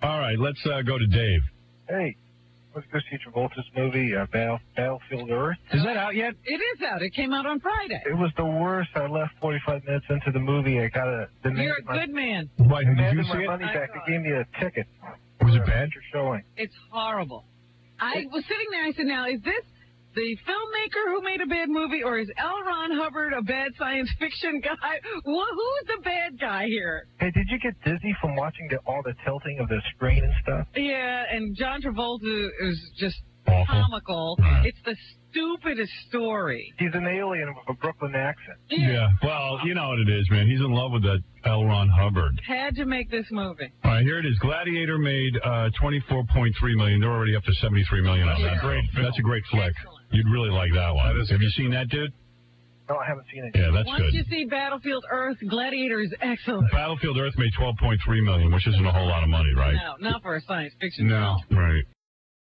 All right, let's go to Dave. Hey, let's go see Travolta's movie, Battlefield Earth. Is that out yet? It is out. It came out on Friday. It was the worst. I left 45 minutes into the movie. I got a... You're a good man. Why, did you demanded see my it? money back. They gave me a ticket. Was it bad? You're showing. It's horrible. I was sitting there. I said, now, is this the filmmaker who made a bad movie, or is L. Ron Hubbard a bad science fiction guy? Who's the bad guy here? Hey, did you get dizzy from watching all the tilting of the screen and stuff? Yeah, and John Travolta is just awful. comical. It's the stupidest story. He's an alien with a Brooklyn accent. Yeah. Well, you know what it is, man. He's in love with that L. Ron Hubbard. Had to make this movie. All right, here it is. Gladiator made $24.3 million. They're already up to $73 million on that. Great film. That's a great flick. Excellent. You'd really like that one. Have you seen that, dude? No, I haven't seen it. Yeah, that's Once good. you see Battlefield Earth, Gladiator is excellent. Battlefield Earth made $12.3 million, which isn't a whole lot of money, right? No, not for a science fiction No. film. Right.